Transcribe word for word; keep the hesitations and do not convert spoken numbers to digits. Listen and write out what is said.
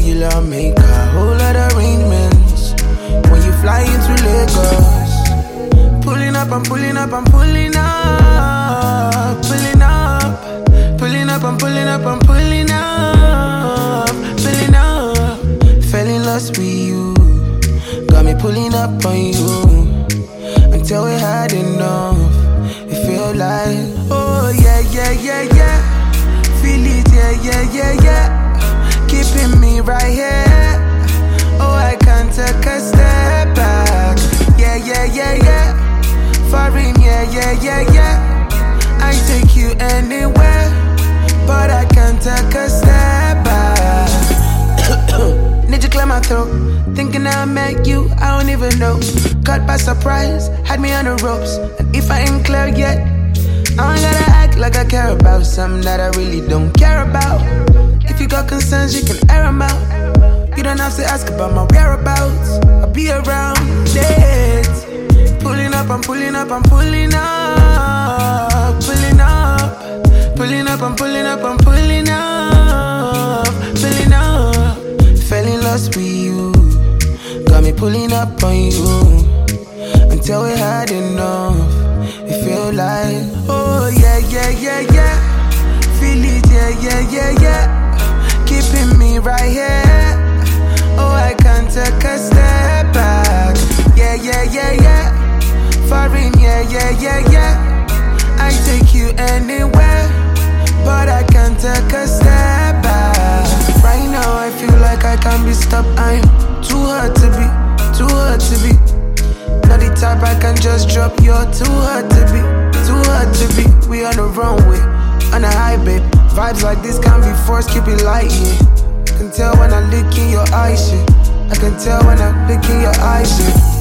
till I make a whole lot of arrangements. When you fly into Lagos, pulling up, I'm pulling up, I'm pulling up, pulling up, pulling up, I'm pulling up, I'm pulling up, pulling up. Fell in love with you, got me pulling up on you. Until we had enough, it feel like, oh yeah, yeah, yeah, yeah. Feel it, yeah, yeah, yeah, yeah. Keeping me right here. Oh, I can't take a step back. Yeah, yeah, yeah, yeah. Foreign, yeah, yeah, yeah, yeah. I take you anywhere, but I can't take a step back. Need you clear my throat. Thinking I met you, I don't even know. Caught by surprise, had me on the ropes. And if I ain't clear yet, I don't gotta act like I care about something that I really don't care about. If you got concerns, you can air them out. You don't have to ask about my whereabouts. I'll be around it. Pulling up, I'm pulling up, I'm pulling up, pulling up, pulling up, I'm pulling up, I'm pulling up, pulling up. Fell in love with you, got me pulling up on you. Until we had enough, it feel like, oh yeah, yeah, yeah, yeah. Feel it, yeah, yeah, yeah, yeah. Keeping me right here. Oh, I can't take a step back. Yeah, yeah, yeah, yeah. Foreign, yeah, yeah, yeah, yeah. I take you anywhere, but I can't take a step back. Right now I feel like I can't be stopped. I'm too hard to be, too hard to be. Not the type I can just drop. You're too hard to be, too hard to be. We on the runway, on a high, babe. Vibes like this can't be forced, keep it light, yeah. I can tell when I look in your eyes, shit. I can tell when I look in your eyes, shit.